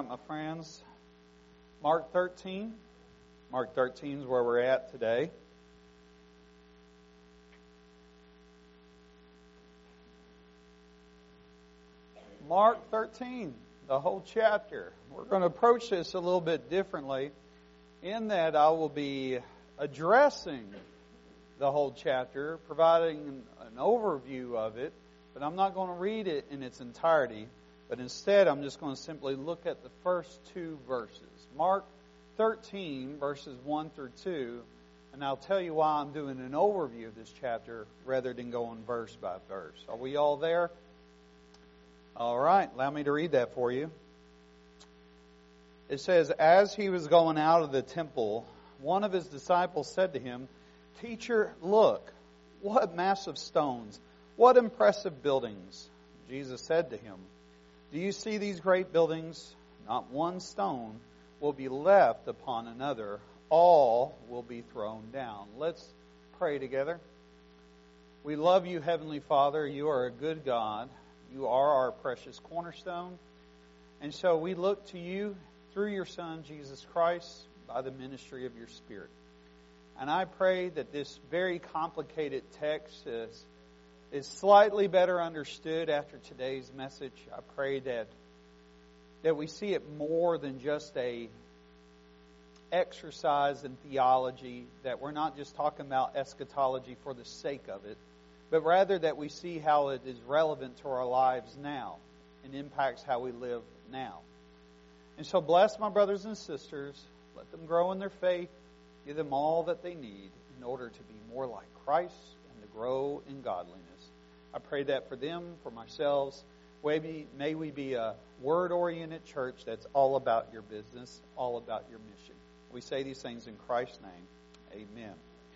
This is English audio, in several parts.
right, my friends. Mark 13. Mark 13 is where we're at today. Mark 13, the whole chapter. We're going to approach this a little bit differently in that I will be addressing the whole chapter, providing an overview of it, but I'm not going to read it in its entirety, but instead I'm just going to simply look at the first two verses. Mark 13, verses 1 through 2, and I'll tell you why I'm doing an overview of this chapter rather than going verse by verse. Are we all there? All right, allow me to read that for you. It says, "As he was going out of the temple, one of his disciples said to him, 'Teacher, look, what massive stones, what impressive buildings.' Jesus said to him, 'Do you see these great buildings? Not one stone will be left upon another. All will be thrown down.'" Let's pray together. We love you, Heavenly Father. You are a good God. You are our precious cornerstone. And so we look to you through your Son, Jesus Christ, by the ministry of your Spirit. And I pray that this very complicated text is slightly better understood after today's message. I pray that we see it more than just a exercise in theology, that we're not just talking about eschatology for the sake of it, but rather that we see how it is relevant to our lives now and impacts how we live now. And so bless my brothers and sisters. Let them grow in their faith. Give them all that they need in order to be more like Christ and to grow in godliness. I pray that for them, for myself. May we be a word-oriented church that's all about your business, all about your mission. We say these things in Christ's name. Amen.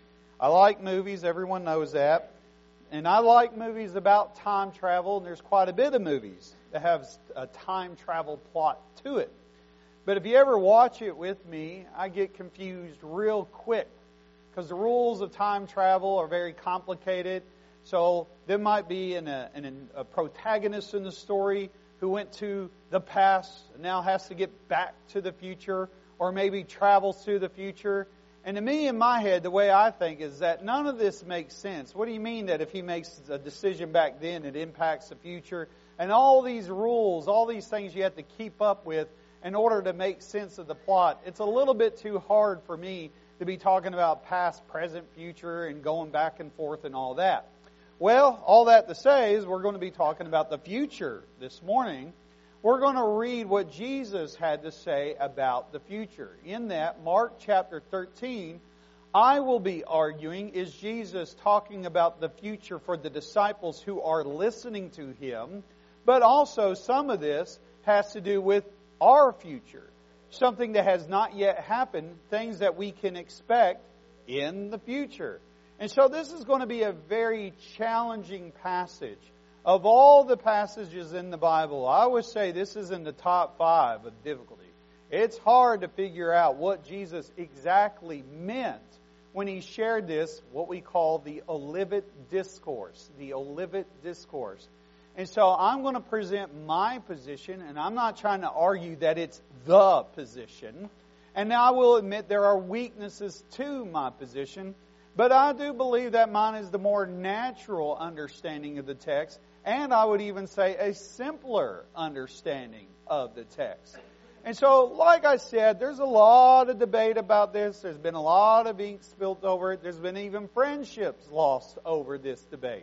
I like movies. Everyone knows that. And I like movies about time travel. And there's quite a bit of movies that have a time travel plot to it. But if you ever watch it with me, I get confused real quick because the rules of time travel are very complicated. So there might be a protagonist in the story who went to the past and now has to get back to the future, or maybe travels to the future. And to me, in my head, the way I think is that none of this makes sense. What do you mean that if he makes a decision back then, it impacts the future? And all these rules, all these things you have to keep up with in order to make sense of the plot. It's a little bit too hard for me to be talking about past, present, future, and going back and forth and all that. Well, all that to say is we're going to be talking about the future this morning. We're going to read what Jesus had to say about the future. In that, Mark chapter 13, I will be arguing, is Jesus talking about the future for the disciples who are listening to Him? But also some of this has to do with our future. Something that has not yet happened, things that we can expect in the future. And so this is going to be a very challenging passage. Of all the passages in the Bible, I would say this is in the top 5 of difficulty. It's hard to figure out what Jesus exactly meant when He shared this, what we call the Olivet Discourse. The Olivet Discourse. And so I'm going to present my position, and I'm not trying to argue that it's the position. And now I will admit there are weaknesses to my position, but I do believe that mine is the more natural understanding of the text, and I would even say a simpler understanding of the text. And so, like I said, there's a lot of debate about this. There's been a lot of ink spilt over it. There's been even friendships lost over this debate.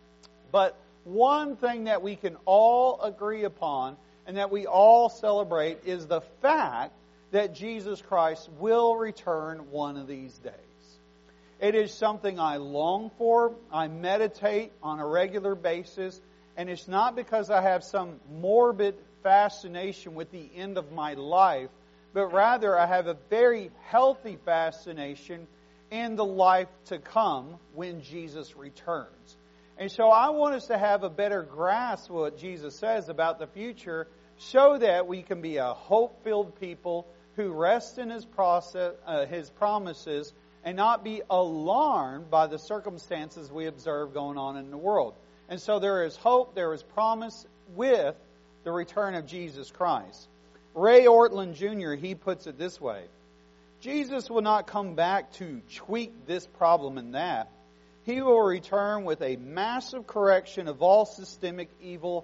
But one thing that we can all agree upon and that we all celebrate is the fact that Jesus Christ will return one of these days. It is something I long for. I meditate on a regular basis. And it's not because I have some morbid fascination with the end of my life, but rather I have a very healthy fascination in the life to come when Jesus returns. And so I want us to have a better grasp of what Jesus says about the future so that we can be a hope-filled people who rest in His promises and not be alarmed by the circumstances we observe going on in the world. And so there is hope, there is promise with the return of Jesus Christ. Ray Ortlund Jr., he puts it this way: Jesus will not come back to tweak this problem and that. He will return with a massive correction of all systemic evil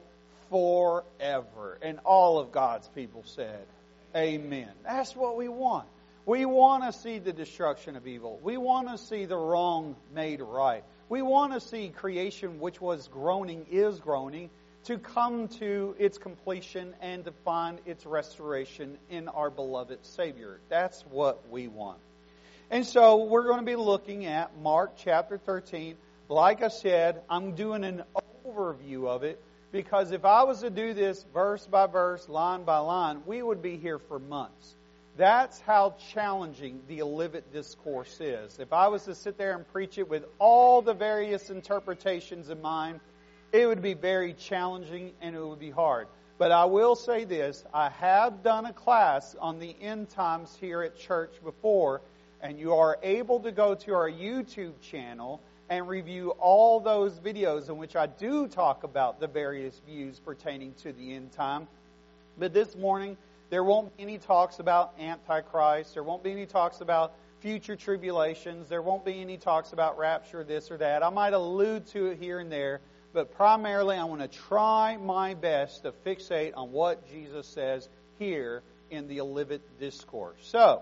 forever. And all of God's people said, amen. That's what we want. We want to see the destruction of evil. We want to see the wrong made right. We want to see creation, which was groaning, is groaning, to come to its completion and to find its restoration in our beloved Savior. That's what we want. And so we're going to be looking at Mark chapter 13. Like I said, I'm doing an overview of it, because if I was to do this verse by verse, line by line, we would be here for months. That's how challenging the Olivet Discourse is. If I was to sit there and preach it with all the various interpretations in mind, it would be very challenging and it would be hard. But I will say this: I have done a class on the end times here at church before, and you are able to go to our YouTube channel and review all those videos in which I do talk about the various views pertaining to the end time. But this morning, there won't be any talks about Antichrist. There won't be any talks about future tribulations. There won't be any talks about rapture, this or that. I might allude to it here and there, but primarily I want to try my best to fixate on what Jesus says here in the Olivet Discourse. So,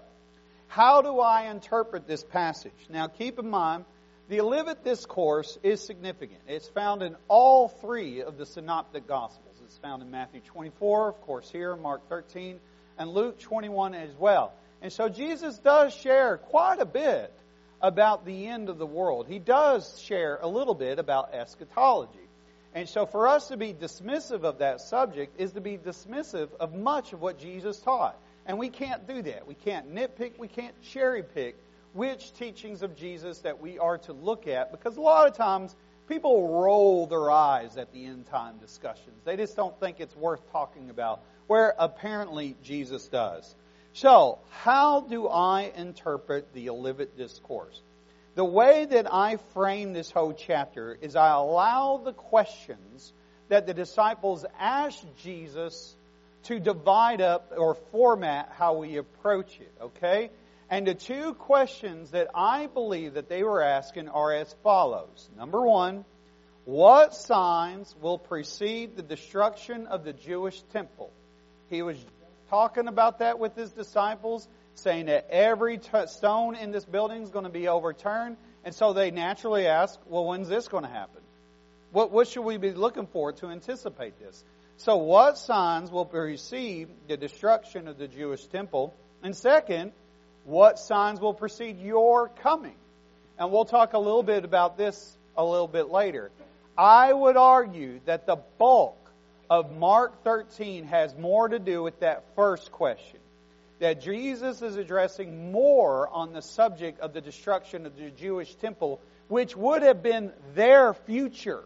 how do I interpret this passage? Now, keep in mind, the Olivet Discourse is significant. It's found in all three of the Synoptic Gospels. It's found in Matthew 24, of course here, Mark 13, and Luke 21 as well. And so Jesus does share quite a bit about the end of the world. He does share a little bit about eschatology. And so for us to be dismissive of that subject is to be dismissive of much of what Jesus taught. And we can't do that. We can't nitpick, we can't cherry pick which teachings of Jesus that we are to look at, because a lot of times people roll their eyes at the end time discussions. They just don't think it's worth talking about, where apparently Jesus does. So, how do I interpret the Olivet Discourse? The way that I frame this whole chapter is I allow the questions that the disciples asked Jesus to divide up or format how we approach it, okay? And the two questions that I believe that they were asking are as follows. Number one, what signs will precede the destruction of the Jewish temple? He was talking about that with his disciples, saying that every stone in this building is going to be overturned. And so they naturally ask, well, when's this going to happen? What should we be looking for to anticipate this? So what signs will precede the destruction of the Jewish temple? And second, what signs will precede your coming? And we'll talk a little bit about this a little bit later. I would argue that the bulk of Mark 13 has more to do with that first question. That Jesus is addressing more on the subject of the destruction of the Jewish temple, which would have been their future.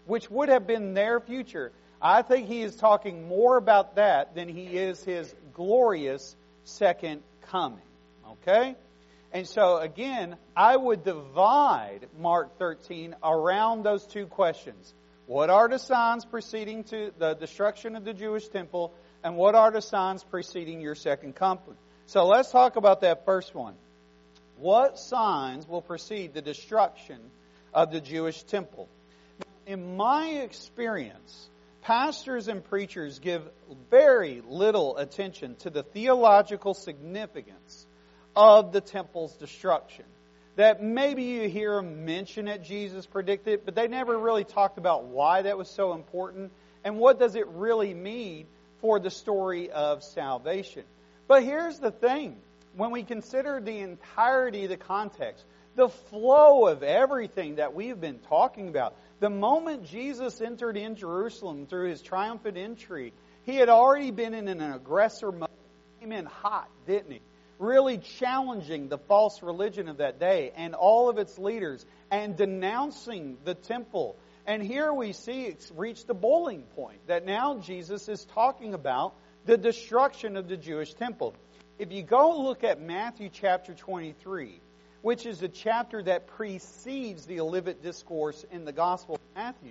I think he is talking more about that than he is his glorious second coming. Okay? And so, again, I would divide Mark 13 around those two questions. What are the signs preceding to the destruction of the Jewish temple? And what are the signs preceding your second coming? So let's talk about that first one. What signs will precede the destruction of the Jewish temple? In my experience, pastors and preachers give very little attention to the theological significance of the temple's destruction. That maybe you hear them mention it, Jesus predicted, but they never really talked about why that was so important and what does it really mean for the story of salvation. But here's the thing. When we consider the entirety of the context, the flow of everything that we've been talking about, the moment Jesus entered in Jerusalem through his triumphant entry, he had already been in an aggressor mode. He came in hot, didn't he? Really challenging the false religion of that day and all of its leaders and denouncing the temple. And here we see it's reached the boiling point that now Jesus is talking about the destruction of the Jewish temple. If you go look at Matthew chapter 23, which is the chapter that precedes the Olivet Discourse in the Gospel of Matthew,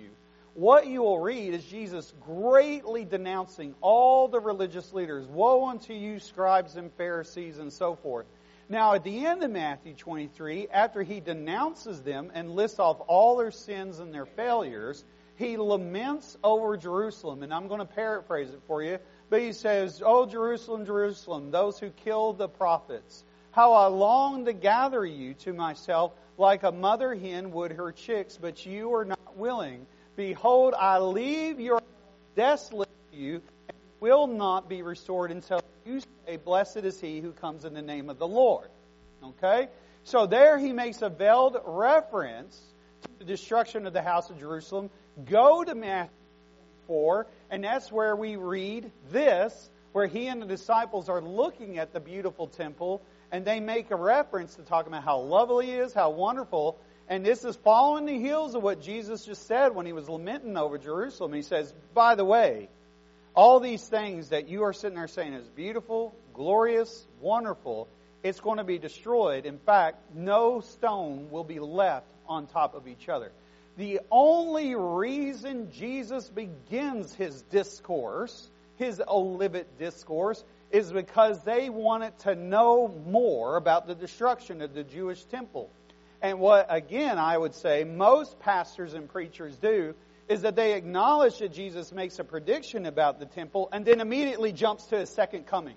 what you will read is Jesus greatly denouncing all the religious leaders. Woe unto you, scribes and Pharisees, and so forth. Now, at the end of Matthew 23, after he denounces them and lists off all their sins and their failures, he laments over Jerusalem. And I'm going to paraphrase it for you. But he says, "O Jerusalem, Jerusalem, those who killed the prophets, how I long to gather you to myself like a mother hen would her chicks, but you are not willing. Behold, I leave your desolate to you, and will not be restored until you say, Blessed is he who comes in the name of the Lord." Okay? So there he makes a veiled reference to the destruction of the house of Jerusalem. Go to Matthew 4, and that's where we read this, where he and the disciples are looking at the beautiful temple, and they make a reference to talking about how lovely it is, how wonderful. And this is following the heels of what Jesus just said when he was lamenting over Jerusalem. He says, by the way, all these things that you are sitting there saying is beautiful, glorious, wonderful, it's going to be destroyed. In fact, no stone will be left on top of each other. The only reason Jesus begins his discourse, his Olivet discourse, is because they wanted to know more about the destruction of the Jewish temple. And what, again, I would say most pastors and preachers do is that they acknowledge that Jesus makes a prediction about the temple and then immediately jumps to his second coming.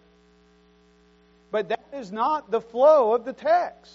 But that is not the flow of the text.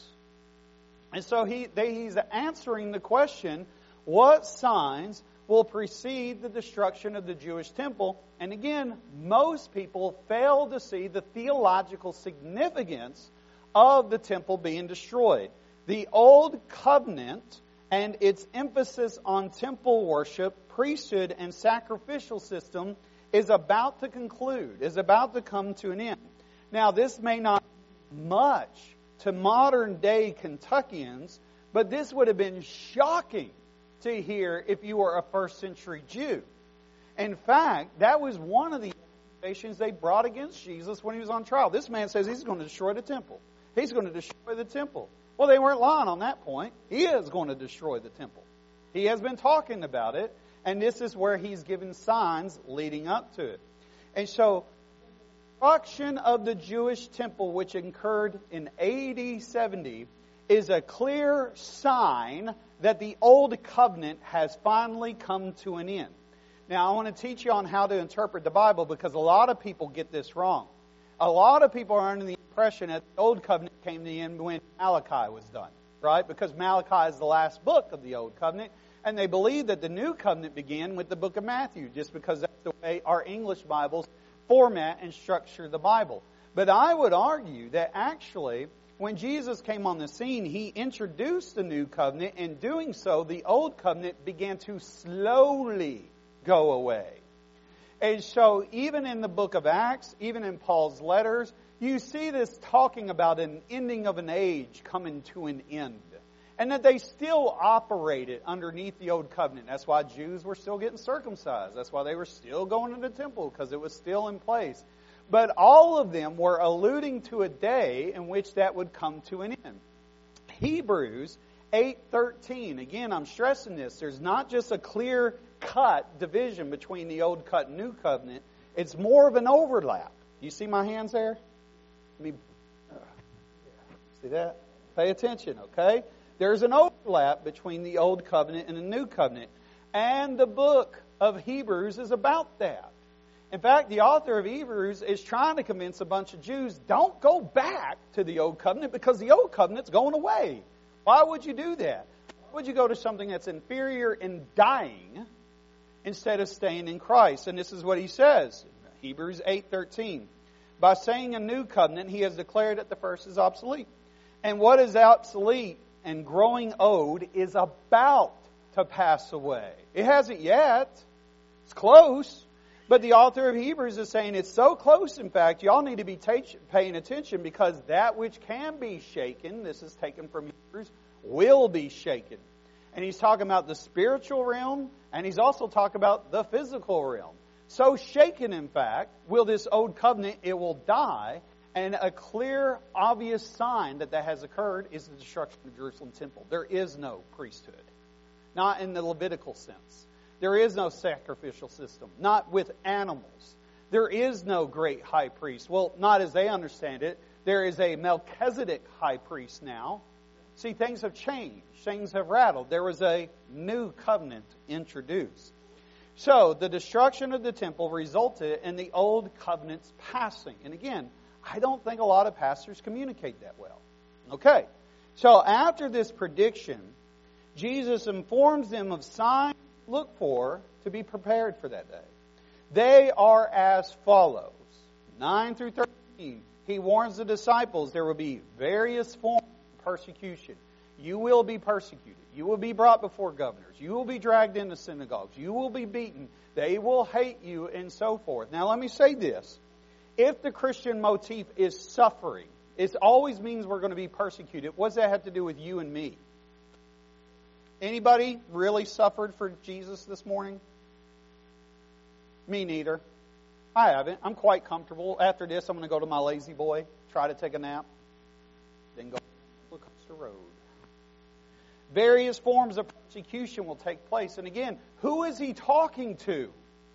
And so he's answering the question, what signs will precede the destruction of the Jewish temple? And again, most people fail to see the theological significance of the temple being destroyed. The Old Covenant and its emphasis on temple worship, priesthood, and sacrificial system is about to conclude, is about to come to an end. Now, this may not be much to modern day Kentuckians, but this would have been shocking to hear if you were a first century Jew. In fact, that was one of the accusations they brought against Jesus when he was on trial. This man says he's going to destroy the temple. He's going to destroy the temple. Well, they weren't lying on that point. He is going to destroy the temple. He has been talking about it, and this is where he's given signs leading up to it. And so, destruction of the Jewish temple, which occurred in AD 70, is a clear sign that the Old Covenant has finally come to an end. Now, I want to teach you on how to interpret the Bible because a lot of people get this wrong. A lot of people are under the impression that the Old Covenant came to the end when Malachi was done, right? Because Malachi is the last book of the Old Covenant, and they believe that the New Covenant began with the book of Matthew, just because that's the way our English Bibles format and structure the Bible. But I would argue that actually, when Jesus came on the scene, He introduced the New Covenant. In doing so, the Old Covenant began to slowly go away. And so, even in the book of Acts, even in Paul's letters, you see this talking about an ending of an age coming to an end. And that they still operated underneath the Old Covenant. That's why Jews were still getting circumcised. That's why they were still going to the temple, because it was still in place. But all of them were alluding to a day in which that would come to an end. Hebrews 8:13. Again, I'm stressing this. There's not just a clear-cut division between the Old Cut and New Covenant. It's more of an overlap. You see my hands there? See that? Pay attention, okay? There's an overlap between the Old Covenant and the New Covenant. And the book of Hebrews is about that. In fact, the author of Hebrews is trying to convince a bunch of Jews, don't go back to the Old Covenant because the Old Covenant's going away. Why would you do that? Why would you go to something that's inferior and dying instead of staying in Christ? And this is what he says, Hebrews 8:13. By saying a new covenant, he has declared that the first is obsolete. And what is obsolete and growing old is about to pass away. It hasn't yet. It's close. But the author of Hebrews is saying it's so close, in fact, y'all need to be paying attention because that which can be shaken, this is taken from Hebrews, will be shaken. And he's talking about the spiritual realm, and he's also talking about the physical realm. So shaken, in fact, will this old covenant, it will die. And a clear, obvious sign that has occurred is the destruction of the Jerusalem temple. There is no priesthood. Not in the Levitical sense. There is no sacrificial system, not with animals. There is no great high priest. Well, not as they understand it. There is a Melchizedek high priest now. See, things have changed. Things have rattled. There was a new covenant introduced. So, the destruction of the temple resulted in the old covenant's passing. And again, I don't think a lot of pastors communicate that well. Okay. So, after this prediction, Jesus informs them of signs to look for to be prepared for that day. They are as follows. 9 through 13. He warns the disciples there will be various forms of persecution. You will be persecuted. You will be brought before governors. You will be dragged into synagogues. You will be beaten. They will hate you and so forth. Now let me say this. If the Christian motif is suffering, it always means we're going to be persecuted. What does that have to do with you and me? Anybody really suffered for Jesus this morning? Me neither. I haven't. I'm quite comfortable. After this, I'm going to go to my lazy boy, try to take a nap, then go to Coaster Road. Various forms of persecution will take place. And again, who is he talking to?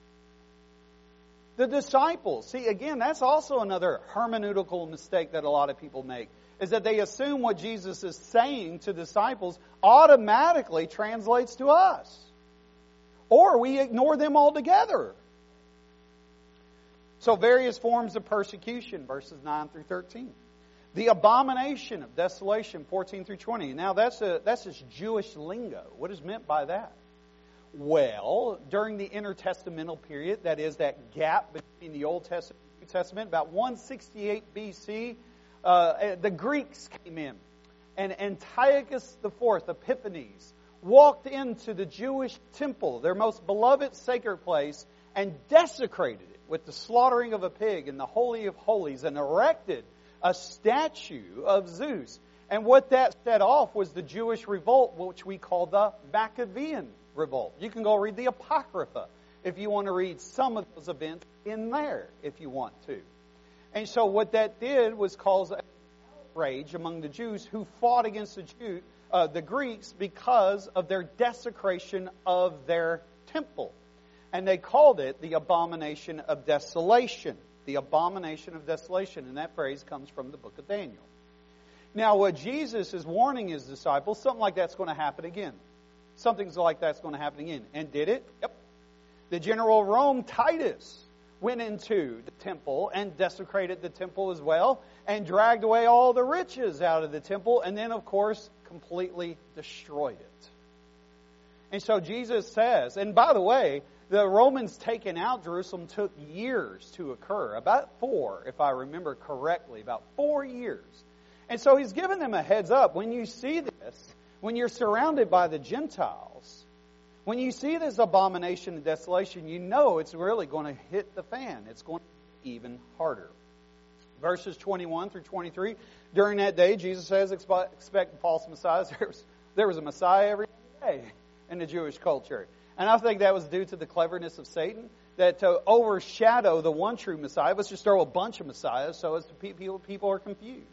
The disciples. See, again, that's also another hermeneutical mistake that a lot of people make, is that they assume what Jesus is saying to disciples automatically translates to us. Or we ignore them altogether. So various forms of persecution, verses 9 through 13. The abomination of desolation, 14 through 20. Now that's just Jewish lingo. What is meant by that? Well, during the intertestamental period, that is that gap between the Old Testament and New Testament, about 168 BC, the Greeks came in. And Antiochus IV, Epiphanes, walked into the Jewish temple, their most beloved sacred place, and desecrated it with the slaughtering of a pig in the Holy of Holies, and erected a statue of Zeus. And what that set off was the Jewish revolt, which we call the Maccabean revolt. You can go read the Apocrypha if you want to read some of those events in there, if you want to. And so what that did was cause a outrage among the Jews who fought against the Greeks because of their desecration of their temple. And they called it the abomination of desolation. The abomination of desolation. And that phrase comes from the book of Daniel. Now, what Jesus is warning his disciples, something like that's going to happen again. Something like that's going to happen again. And did it? Yep. The general of Rome, Titus, went into the temple and desecrated the temple as well, and dragged away all the riches out of the temple, and then, of course, completely destroyed it. And so Jesus says, and by the way, the Romans taking out Jerusalem took years to occur. About 4, if I remember correctly. About 4 years. And so he's given them a heads up. When you see this, when you're surrounded by the Gentiles, when you see this abomination and desolation, you know it's really going to hit the fan. It's going to be even harder. Verses 21 through 23. During that day, Jesus says, expect false messiahs. There was a Messiah every day in the Jewish culture. And I think that was due to the cleverness of Satan, that to overshadow the one true Messiah, let's just throw a bunch of Messiahs so as people are confused.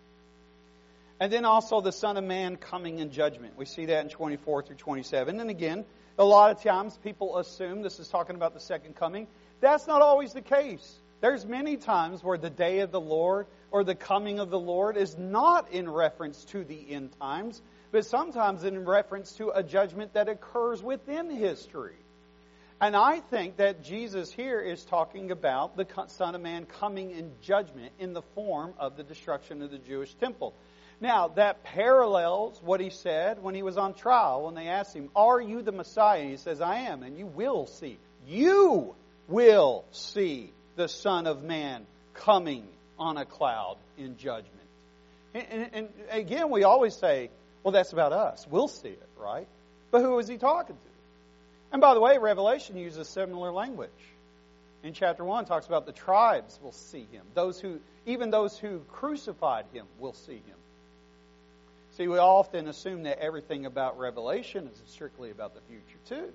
And then also the Son of Man coming in judgment. We see that in 24 through 27. And again, a lot of times people assume this is talking about the second coming. That's not always the case. There's many times where the day of the Lord or the coming of the Lord is not in reference to the end times, but sometimes in reference to a judgment that occurs within history. And I think that Jesus here is talking about the Son of Man coming in judgment in the form of the destruction of the Jewish temple. Now, that parallels what he said when he was on trial, when they asked him, "Are you the Messiah?" He says, "I am, and you will see. You will see the Son of Man coming on a cloud in judgment." And again, we always say, well, that's about us. We'll see it, right? But who is he talking to? And by the way, Revelation uses similar language. In chapter 1, it talks about the tribes will see him. Even those who crucified him will see him. See, we often assume that everything about Revelation is strictly about the future too.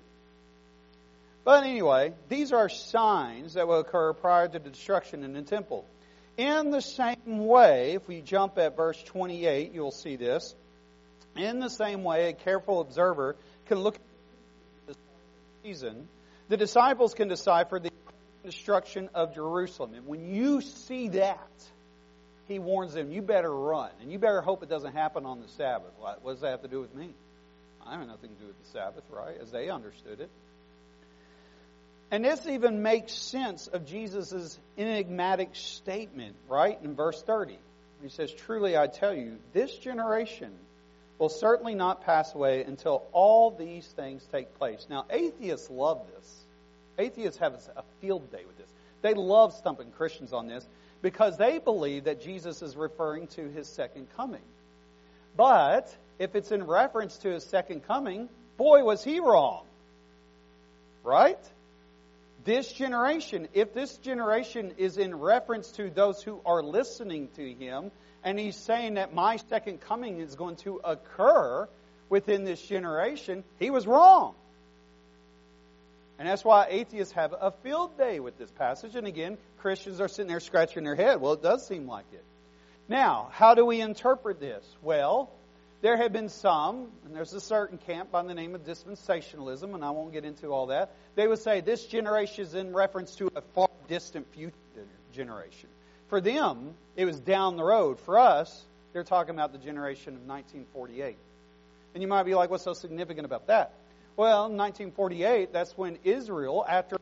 But anyway, these are signs that will occur prior to the destruction in the temple. In the same way, if we jump at verse 28, you'll see this. In the same way, a careful observer can look at reason, the disciples can decipher the destruction of Jerusalem. And when you see that, he warns them, you better run. And you better hope it doesn't happen on the Sabbath. What does that have to do with me? I have nothing to do with the Sabbath, right? As they understood it. And this even makes sense of Jesus' enigmatic statement, right? In verse 30. He says, truly I tell you, this generation will certainly not pass away until all these things take place. Now, atheists love this. Atheists have a field day with this. They love stumping Christians on this because they believe that Jesus is referring to His second coming. But if it's in reference to His second coming, boy, was He wrong. Right? This generation, if this generation is in reference to those who are listening to Him, and He's saying that my second coming is going to occur within this generation, He was wrong. And that's why atheists have a field day with this passage. And again, Christians are sitting there scratching their head. Well, it does seem like it. Now, how do we interpret this? Well, there have been some, and there's a certain camp by the name of dispensationalism, and I won't get into all that. They would say this generation is in reference to a far distant future generation. For them, it was down the road. For us, they're talking about the generation of 1948. And you might be like, what's so significant about that? Well, in 1948, that's when Israel, after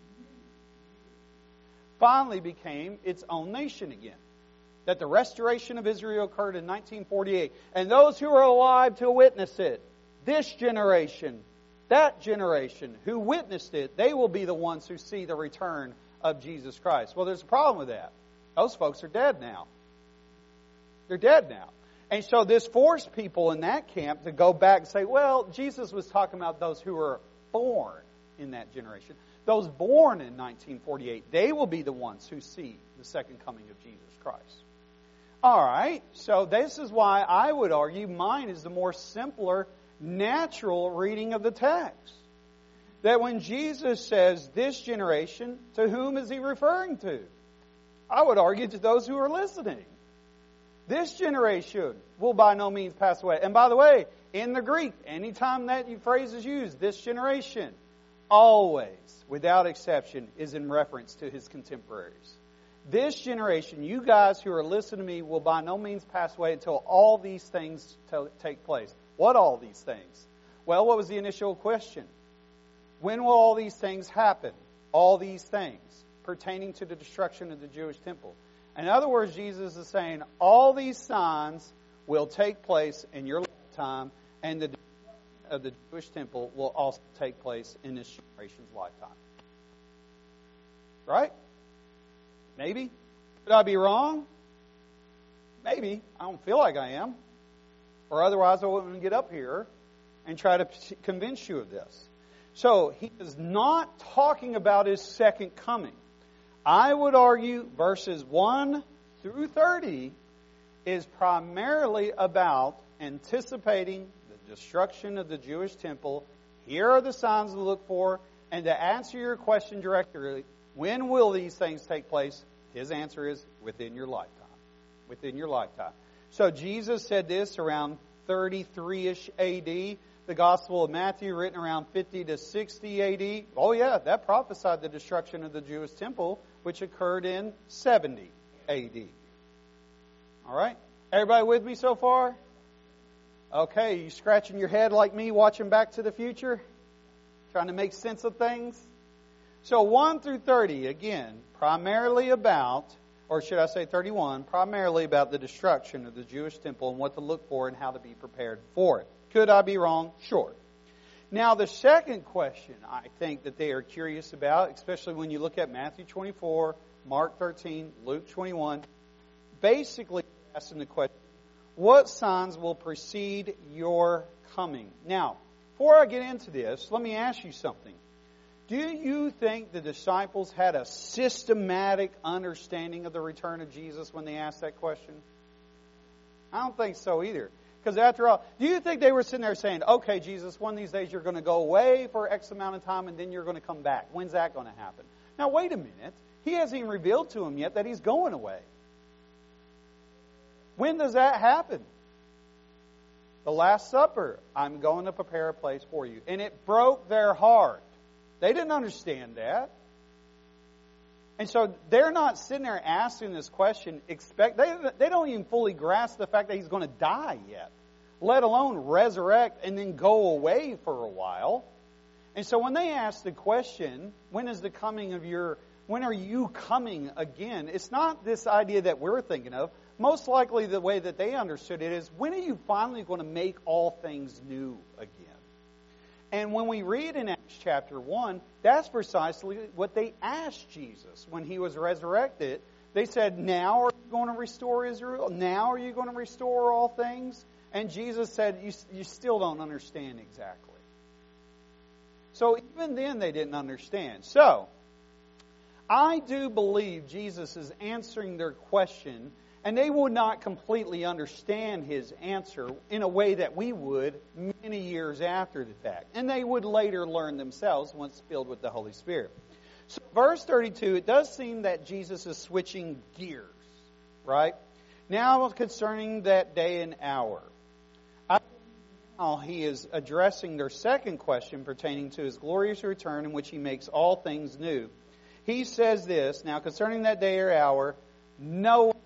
finally became its own nation again. That the restoration of Israel occurred in 1948. And those who are alive to witness it, this generation, that generation who witnessed it, they will be the ones who see the return of Jesus Christ. Well, there's a problem with that. Those folks are dead now. They're dead now. And so this forced people in that camp to go back and say, well, Jesus was talking about those who were born in that generation. Those born in 1948, they will be the ones who see the second coming of Jesus Christ. All right, so this is why I would argue mine is the more simpler, natural reading of the text. That when Jesus says this generation, to whom is He referring to? I would argue to those who are listening. This generation will by no means pass away. And by the way, in the Greek, anytime that phrase is used, this generation, always, without exception, is in reference to His contemporaries. This generation, you guys who are listening to me, will by no means pass away until all these things take place. What all these things? Well, what was the initial question? When will all these things happen? All these things pertaining to the destruction of the Jewish temple. In other words, Jesus is saying all these signs will take place in your lifetime, and the destruction of the Jewish temple will also take place in this generation's lifetime. Right? Maybe. Could I be wrong? Maybe. I don't feel like I am. Or otherwise I wouldn't get up here and try to convince you of this. So, He is not talking about His second coming. I would argue verses 1 through 30 is primarily about anticipating the destruction of the Jewish temple. Here are the signs to look for. And to answer your question directly, when will these things take place? His answer is within your lifetime. Within your lifetime. So Jesus said this around 33-ish A.D., the Gospel of Matthew written around 50 to 60 A.D. Oh yeah, that prophesied the destruction of the Jewish temple, which occurred in 70 A.D. All right? Everybody with me so far? Okay, you scratching your head like me watching Back to the Future? Trying to make sense of things? So 1 through 30, again, primarily about, or should I say 31, primarily about the destruction of the Jewish temple and what to look for and how to be prepared for it. Could I be wrong? Sure. Now, the second question I think that they are curious about, especially when you look at Matthew 24, Mark 13, Luke 21, basically asking the question, what signs will precede your coming? Now, before I get into this, let me ask you something. Do you think the disciples had a systematic understanding of the return of Jesus when they asked that question? I don't think so either. Because after all, do you think they were sitting there saying, okay, Jesus, one of these days you're going to go away for X amount of time and then you're going to come back. When's that going to happen? Now, wait a minute. He hasn't even revealed to them yet that He's going away. When does that happen? The Last Supper. I'm going to prepare a place for you. And it broke their heart. They didn't understand that. And so they're not sitting there asking this question, they don't even fully grasp the fact that He's going to die yet, let alone resurrect and then go away for a while. And so when they ask the question, when are you coming again? It's not this idea that we're thinking of. Most likely the way that they understood it is, when are you finally going to make all things new again? And when we read in Acts chapter 1, that's precisely what they asked Jesus when He was resurrected. They said, now are you going to restore Israel? Now are you going to restore all things? And Jesus said, you still don't understand exactly. So even then they didn't understand. So, I do believe Jesus is answering their question, and they would not completely understand His answer in a way that we would many years after the fact. And they would later learn themselves once filled with the Holy Spirit. So verse 32, it does seem that Jesus is switching gears, right? Now concerning that day and hour. Now He is addressing their second question pertaining to His glorious return, in which He makes all things new. He says this, now concerning that day or hour, no one knows.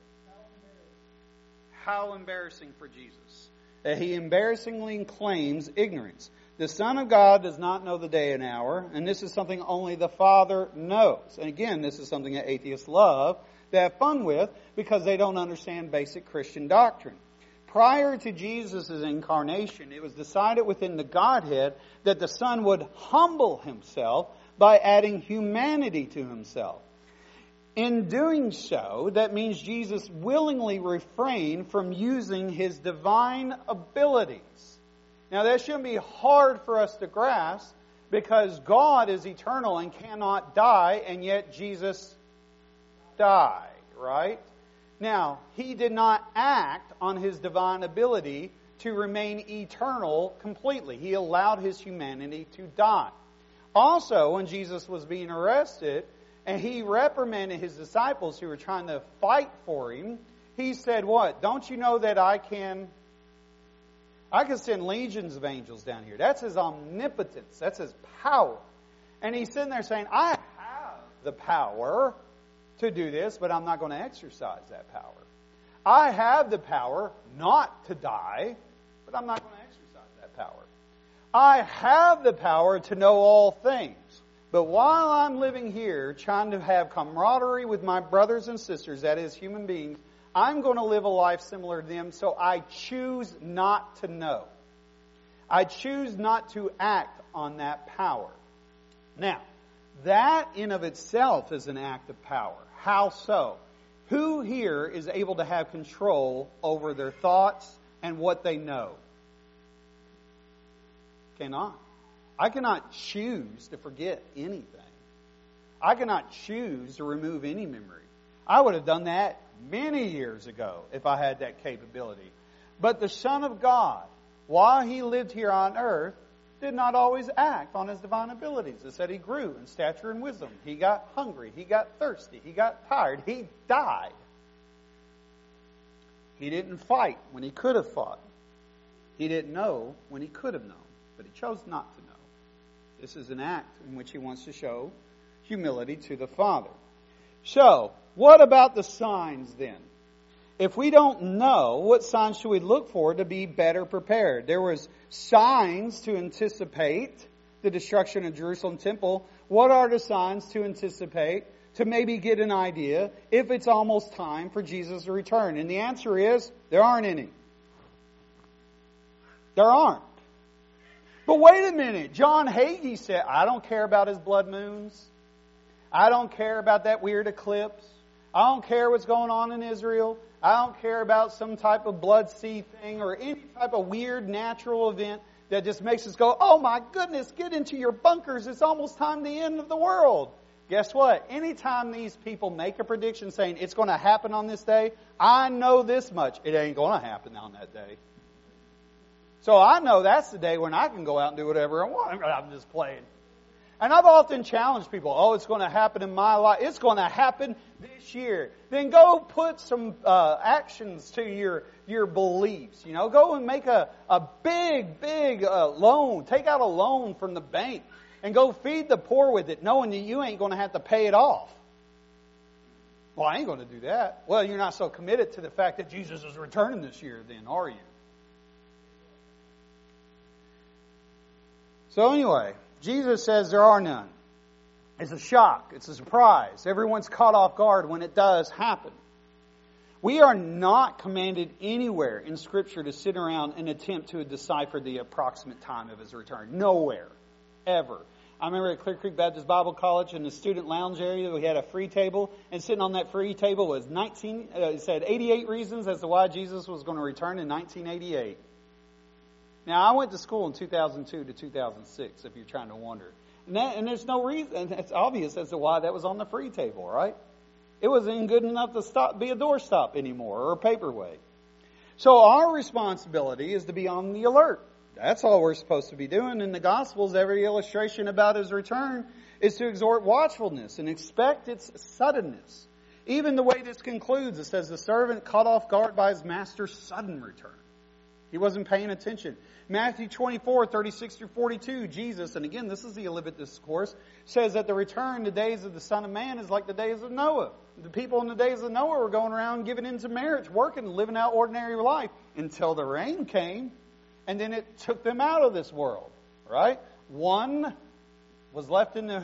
How embarrassing for Jesus that He embarrassingly claims ignorance. The Son of God does not know the day and hour, and this is something only the Father knows. And again, this is something that atheists love to have fun with because they don't understand basic Christian doctrine. Prior to Jesus' incarnation, it was decided within the Godhead that the Son would humble Himself by adding humanity to Himself. In doing so, that means Jesus willingly refrained from using His divine abilities. Now, that shouldn't be hard for us to grasp, because God is eternal and cannot die, and yet Jesus died, right? Now, He did not act on His divine ability to remain eternal completely. He allowed His humanity to die. Also, when Jesus was being arrested, and He reprimanded His disciples who were trying to fight for Him, He said what? Don't you know that I can send legions of angels down here. That's His omnipotence. That's His power. And He's sitting there saying, I have the power to do this, but I'm not going to exercise that power. I have the power not to die, but I'm not going to exercise that power. I have the power to know all things. But while I'm living here, trying to have camaraderie with my brothers and sisters, that is, human beings, I'm going to live a life similar to them, so I choose not to know. I choose not to act on that power. Now, that in of itself is an act of power. How so? Who here is able to have control over their thoughts and what they know? Cannot. I cannot choose to forget anything. I cannot choose to remove any memory. I would have done that many years ago if I had that capability. But the Son of God, while He lived here on earth, did not always act on His divine abilities. It said He grew in stature and wisdom. He got hungry. He got thirsty. He got tired. He died. He didn't fight when He could have fought. He didn't know when He could have known. But He chose not to know. This is an act in which He wants to show humility to the Father. So, what about the signs then? If we don't know, what signs should we look for to be better prepared? There was signs to anticipate the destruction of Jerusalem temple. What are the signs to anticipate to maybe get an idea if it's almost time for Jesus to return? And the answer is, there aren't any. There aren't. But wait a minute. John Hagee said, I don't care about his blood moons. I don't care about that weird eclipse. I don't care what's going on in Israel. I don't care about some type of blood sea thing or any type of weird natural event that just makes us go, oh my goodness, get into your bunkers. It's almost time the end of the world. Guess what? Anytime these people make a prediction saying it's going to happen on this day, I know this much. It ain't going to happen on that day. So I know that's the day when I can go out and do whatever I want. I'm just playing. And I've often challenged people, oh, it's going to happen in my life. It's going to happen this year. Then go put some actions to your beliefs. You know, go and make a big loan. Take out a loan from the bank and go feed the poor with it, knowing that you ain't going to have to pay it off. Well, I ain't going to do that. Well, you're not so committed to the fact that Jesus is returning this year then, are you? So anyway, Jesus says there are none. It's a shock. It's a surprise. Everyone's caught off guard when it does happen. We are not commanded anywhere in Scripture to sit around and attempt to decipher the approximate time of His return. Nowhere. Ever. I remember at Clear Creek Baptist Bible College in the student lounge area, we had a free table, and sitting on that free table was it said 88 reasons as to why Jesus was going to return in 1988. Now, I went to school in 2002 to 2006, if you're trying to wonder. And there's no reason, it's obvious as to why that was on the free table, right? It wasn't good enough to be a doorstop anymore or a paperweight. So our responsibility is to be on the alert. That's all we're supposed to be doing. In the Gospels, every illustration about His return is to exhort watchfulness and expect its suddenness. Even the way this concludes, it says, the servant caught off guard by his master's sudden return. He wasn't paying attention. Matthew 24, 36 through 42, Jesus, and again, this is the Olivet Discourse, says that the return, the days of the Son of Man, is like the days of Noah. The people in the days of Noah were going around giving into marriage, working, living out ordinary life until the rain came, and then it took them out of this world, right? One was left in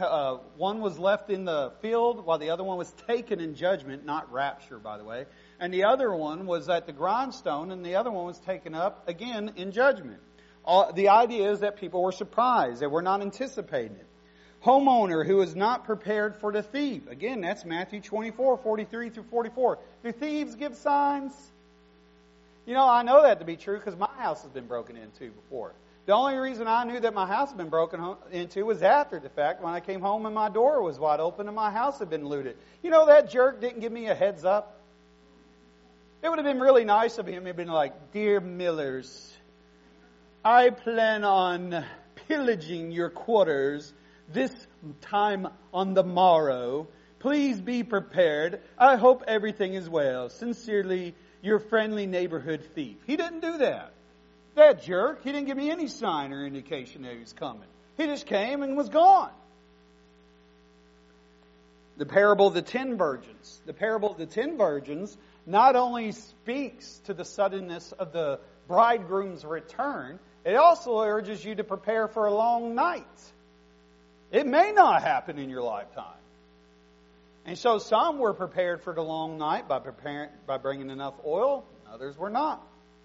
the field, while the other one was taken in judgment, not rapture, by the way. And the other one was at the grindstone, and the other one was taken up again in judgment. The idea is that people were surprised. They were not anticipating it. Homeowner who is not prepared for the thief. Again, that's Matthew 24, 43 through 44. Do thieves give signs? You know, I know that to be true because my house has been broken into before. The only reason I knew that my house had been broken into was after the fact, when I came home and my door was wide open and my house had been looted. You know, that jerk didn't give me a heads up. It would have been really nice of him. He'd been like, "Dear Millers, I plan on pillaging your quarters this time on the morrow. Please be prepared. I hope everything is well. Sincerely, your friendly neighborhood thief." He didn't do that. That jerk, he didn't give me any sign or indication that he was coming. He just came and was gone. The parable of the 10 virgins. The parable of the 10 virgins not only speaks to the suddenness of the bridegroom's return, it also urges you to prepare for a long night. It may not happen in your lifetime. And so some were prepared for the long night by bringing enough oil. Others were not.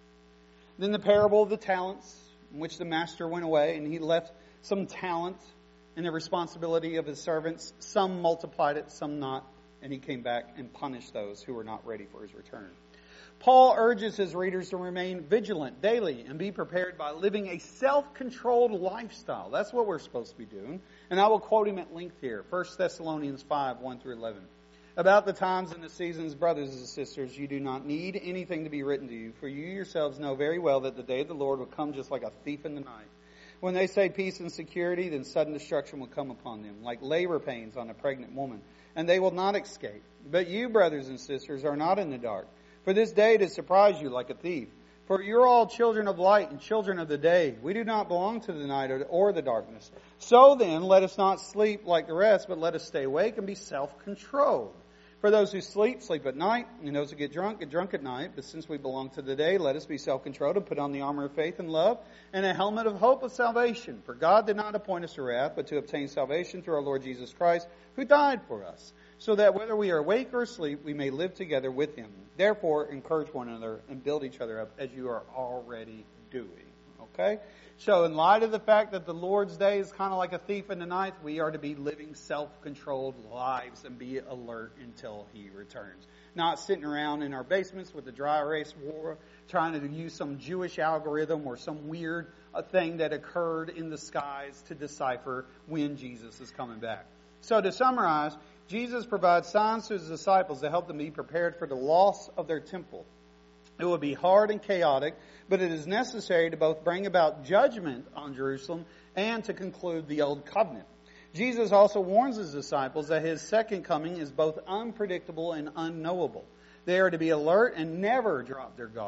Then the parable of the talents, in which the master went away and he left some talent in the responsibility of his servants. Some multiplied it, some not. And he came back and punished those who were not ready for his return. Paul urges his readers to remain vigilant daily and be prepared by living a self-controlled lifestyle. That's what we're supposed to be doing. And I will quote him at length here. 1 Thessalonians 5, 1 through 11. About the times and the seasons, brothers and sisters, you do not need anything to be written to you, for you yourselves know very well that the day of the Lord will come just like a thief in the night. When they say peace and security, then sudden destruction will come upon them, like labor pains on a pregnant woman, and they will not escape. But you, brothers and sisters, are not in the dark, for this day to surprise you like a thief. For you're all children of light and children of the day. We do not belong to the night or the darkness. So then, let us not sleep like the rest, but let us stay awake and be self-controlled. For those who sleep, sleep at night, and those who get drunk at night. But since we belong to the day, let us be self-controlled and put on the armor of faith and love, and a helmet of hope of salvation. For God did not appoint us to wrath, but to obtain salvation through our Lord Jesus Christ, who died for us, so that whether we are awake or asleep, we may live together with Him. Therefore, encourage one another and build each other up as you are already doing. Okay? So in light of the fact that the Lord's day is kind of like a thief in the night, we are to be living self-controlled lives and be alert until He returns. Not sitting around in our basements with the dry erase war, trying to use some Jewish algorithm or some weird thing that occurred in the skies to decipher when Jesus is coming back. So to summarize, Jesus provides signs to His disciples to help them be prepared for the loss of their temple. It will be hard and chaotic, but it is necessary to both bring about judgment on Jerusalem and to conclude the Old Covenant. Jesus also warns His disciples that His second coming is both unpredictable and unknowable. They are to be alert and never drop their guard.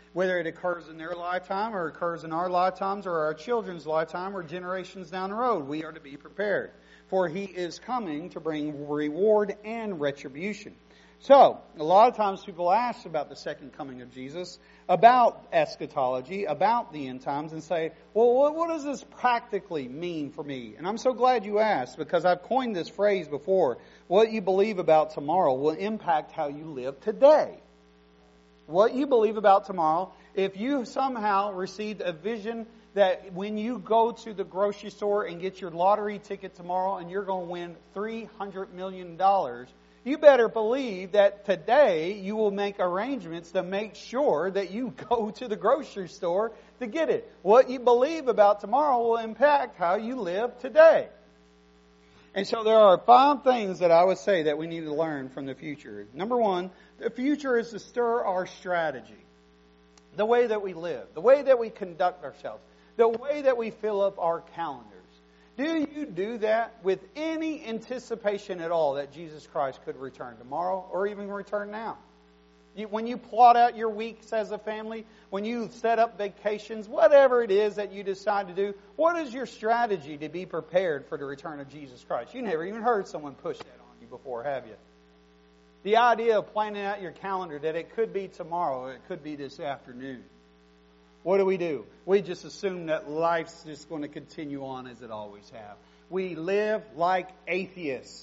Whether it occurs in their lifetime or occurs in our lifetimes or our children's lifetime or generations down the road, we are to be prepared. For He is coming to bring reward and retribution. So, a lot of times people ask about the second coming of Jesus, about eschatology, about the end times, and say, well, what does this practically mean for me? And I'm so glad you asked, because I've coined this phrase before. What you believe about tomorrow will impact how you live today. What you believe about tomorrow, if you somehow received a vision that when you go to the grocery store and get your lottery ticket tomorrow and you're going to win $300 million, you better believe that today you will make arrangements to make sure that you go to the grocery store to get it. What you believe about tomorrow will impact how you live today. And so there are 5 things that I would say that we need to learn from the future. Number 1, the future is to stir our strategy. The way that we live, the way that we conduct ourselves, the way that we fill up our calendars. Do you do that with any anticipation at all that Jesus Christ could return tomorrow or even return now? When you plot out your weeks as a family, when you set up vacations, whatever it is that you decide to do, what is your strategy to be prepared for the return of Jesus Christ? You never even heard someone push that on you before, have you? The idea of planning out your calendar that it could be tomorrow, or it could be this afternoon. What do? We just assume that life's just going to continue on as it always has. We live like atheists.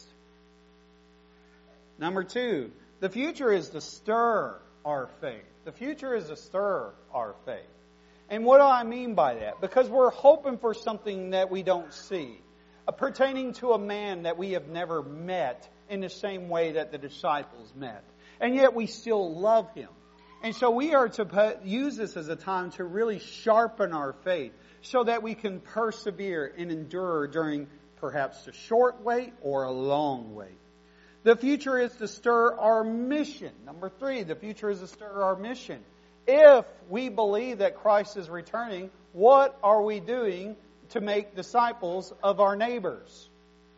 Number 2, the future is to stir our faith. The future is to stir our faith. And what do I mean by that? Because we're hoping for something that we don't see, pertaining to a man that we have never met in the same way that the disciples met. And yet we still love Him. And so we are to use this as a time to really sharpen our faith so that we can persevere and endure during perhaps a short wait or a long wait. The future is to stir our mission. Number 3, the future is to stir our mission. If we believe that Christ is returning, what are we doing to make disciples of our neighbors?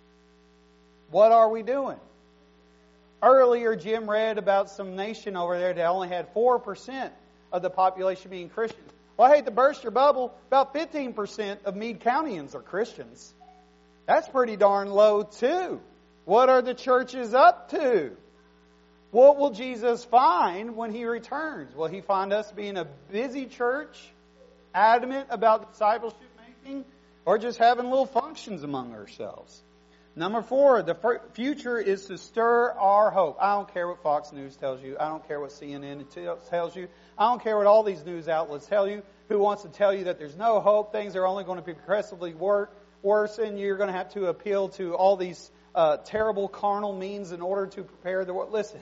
What are we doing? Earlier, Jim read about some nation over there that only had 4% of the population being Christians. Well, I hate to burst your bubble, about 15% of Meade Countyans are Christians. That's pretty darn low, too. What are the churches up to? What will Jesus find when He returns? Will He find us being a busy church, adamant about discipleship making, or just having little functions among ourselves? Number 4, the future is to stir our hope. I don't care what Fox News tells you. I don't care what CNN tells you. I don't care what all these news outlets tell you. Who wants to tell you that there's no hope, things are only going to be progressively worse, and you're going to have to appeal to all these terrible carnal means in order to prepare the world. Listen,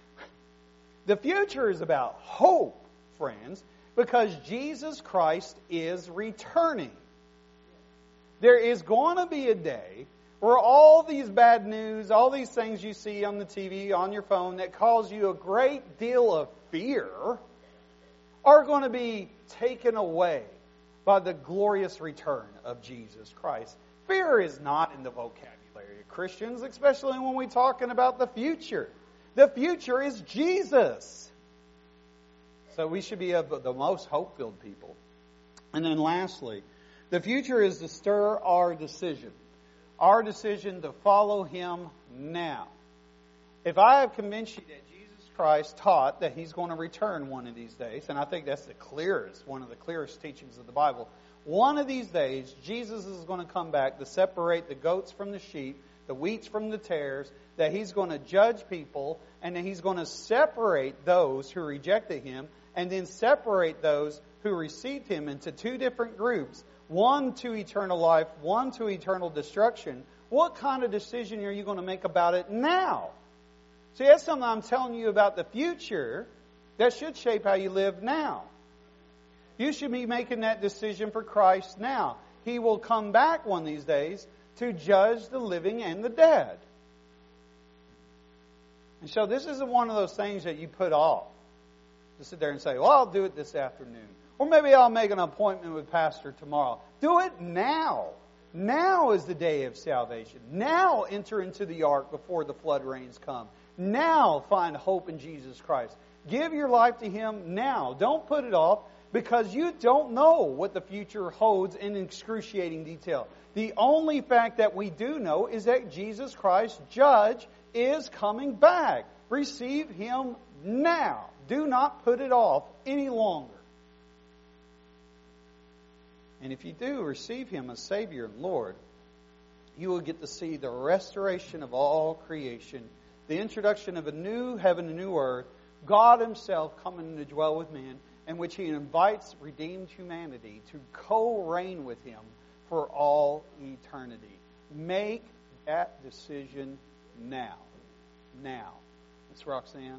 the future is about hope, friends, because Jesus Christ is returning. There is going to be a day where all these bad news, all these things you see on the TV, on your phone, that cause you a great deal of fear, are going to be taken away by the glorious return of Jesus Christ. Fear is not in the vocabulary of Christians, especially when we're talking about the future. The future is Jesus. So we should be the most hope-filled people. And then lastly, the future is to stir our decision. Our decision to follow Him now. If I have convinced you that Jesus Christ taught that He's going to return one of these days, and I think that's one of the clearest teachings of the Bible, one of these days, Jesus is going to come back to separate the goats from the sheep, the wheats from the tares, that He's going to judge people, and that He's going to separate those who rejected Him, and then separate those who received Him into 2 different groups, one to eternal life, one to eternal destruction. What kind of decision are you going to make about it now? See, that's something I'm telling you about the future that should shape how you live now. You should be making that decision for Christ now. He will come back one of these days to judge the living and the dead. And so this isn't one of those things that you put off. To sit there and say, well, I'll do it this afternoon. Or maybe I'll make an appointment with Pastor tomorrow. Do it now. Now is the day of salvation. Now enter into the ark before the flood rains come. Now find hope in Jesus Christ. Give your life to Him now. Don't put it off, because you don't know what the future holds in excruciating detail. The only fact that we do know is that Jesus Christ, Judge, is coming back. Receive Him now. Do not put it off any longer. And if you do receive Him as Savior and Lord, you will get to see the restoration of all creation, the introduction of a new heaven and new earth, God Himself coming to dwell with men, in which He invites redeemed humanity to co-reign with Him for all eternity. Make that decision now. Now. Miss Roxanne.